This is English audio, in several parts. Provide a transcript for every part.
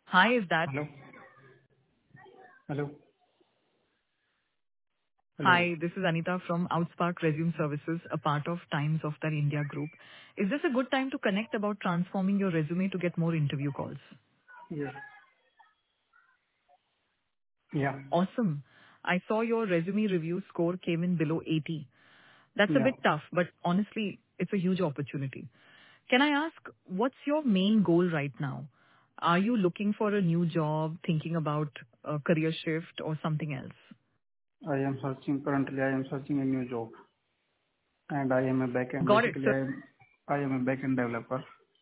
Hi, is that? Hello? Hello? Hello? Hi, this is Anita from Outspark Resume Services, a part of Times of the India Group. Is this a good time to connect about transforming your resume to get more interview calls? Yes. Yeah. Awesome. I saw your resume review score came in below 80. That's a Yeah. bit tough, but honestly, it's a huge opportunity. Can I ask, what's your main goal right now? Are you looking for a new job, thinking about a career shift or something else? Currently I am searching a new job and I am a backend, Got it, basically sir. I am a backend developer.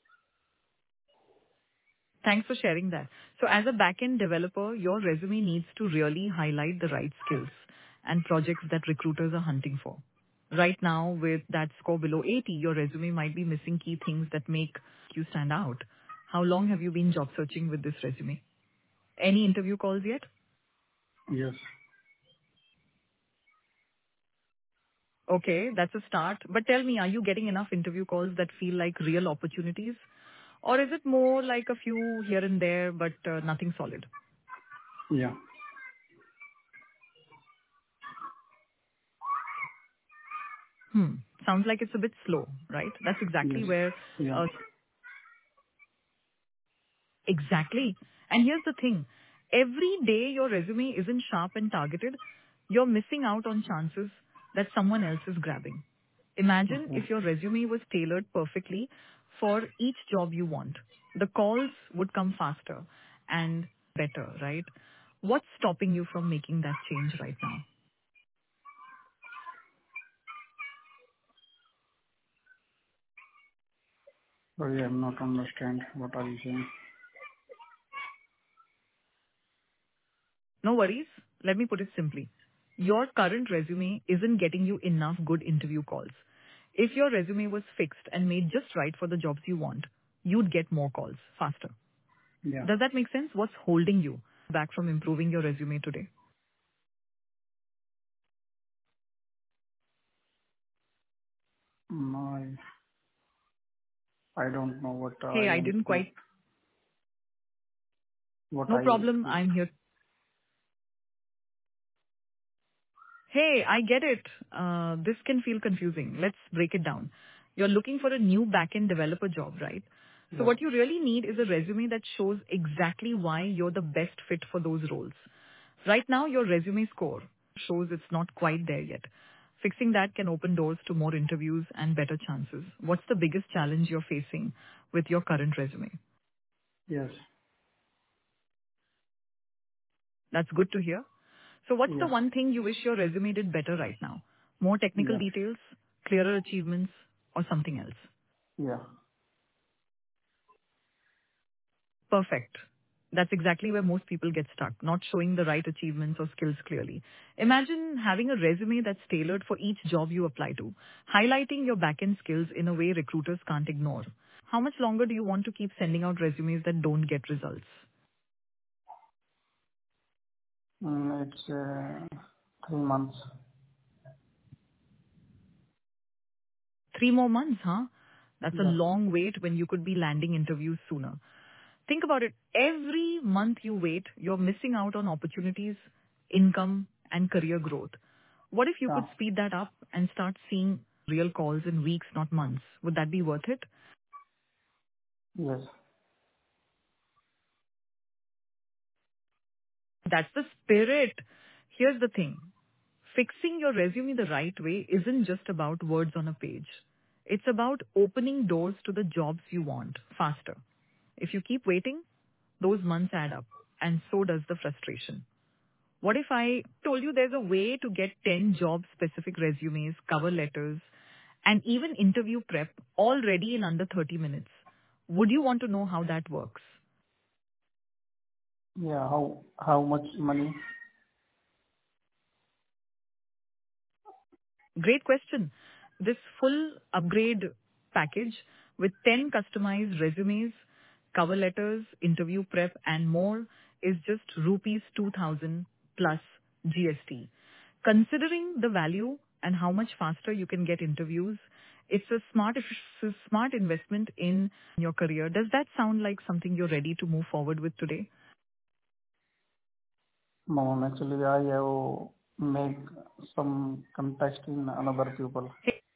Thanks for sharing that. So as a back-end developer, your resume needs to really highlight the right skills and projects that recruiters are hunting for. Right now, with that score below 80, your resume might be missing key things that make you stand out. How long have you been job searching with this resume? Any interview calls yet? Yes. Okay, that's a start. But tell me, are you getting enough interview calls that feel like real opportunities? Or is it more like a few here and there, but nothing solid? Yeah. Hmm. Sounds like it's a bit slow, right? That's Yes. exactly where, Yeah. uh, exactly. And here's the thing. Every day your resume isn't sharp and targeted, you're missing out on chances that someone else is grabbing. Imagine Okay. if your resume was tailored perfectly for each job you want. The calls would come faster and better, right? What's stopping you from making that change right now? Sorry, I'm not understand what are you saying. No worries. Let me put it simply. Your current resume isn't getting you enough good interview calls. If your resume was fixed and made just right for the jobs you want, you'd get more calls faster. Yeah. Does that make sense? What's holding you back from improving your resume today? No, I don't know Hey, I didn't quite. what No I problem. I'm here. Hey, I get it. This can feel confusing. Let's break it down. You're looking for a new backend developer job, right? So yeah. what you really need is a resume that shows exactly why you're the best fit for those roles. Right now, your resume score shows it's not quite there yet. Fixing that can open doors to more interviews and better chances. What's the biggest challenge you're facing with your current resume? Yes. That's good to hear. So what's the Yeah. one thing you wish your resume did better right now? More technical Yeah. details, clearer achievements, or something else? Yeah. Perfect. That's exactly where most people get stuck, not showing the right achievements or skills clearly. Imagine having a resume that's tailored for each job you apply to, highlighting your back-end skills in a way recruiters can't ignore. How much longer do you want to keep sending out resumes that don't get results? It's 3 months. 3 more months, huh? That's a Yeah. long wait when you could be landing interviews sooner. Think about it. Every month you wait, you're missing out on opportunities, income, and career growth. What if you Yeah. could speed that up and start seeing real calls in weeks, not months? Would that be worth it? Yes. That's the spirit. Here's the thing. Fixing your resume the right way isn't just about words on a page. It's about opening doors to the jobs you want faster. If you keep waiting, those months add up, and so does the frustration. What if I told you there's a way to get 10 job-specific resumes, cover letters, and even interview prep all ready in under 30 minutes? Would you want to know how that works? Yeah. How much money? Great question. This full upgrade package with 10 customized resumes, cover letters, interview prep, and more is just rupees 2,000 plus GST. Considering the value and how much faster you can get interviews, It's a smart investment in your career. Does that sound like something you're ready to move forward with today? No, actually, I have make some context in another people.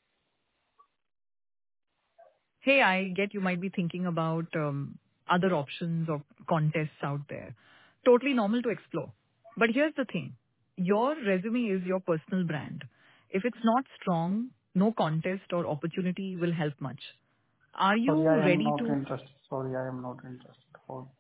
Hey, I get you might be thinking about other options or contests out there. Totally normal to explore. But here's the thing. Your resume is your personal brand. If it's not strong, no contest or opportunity will help much. Are Sorry, you I am ready not to? interested. Sorry, I am not interested for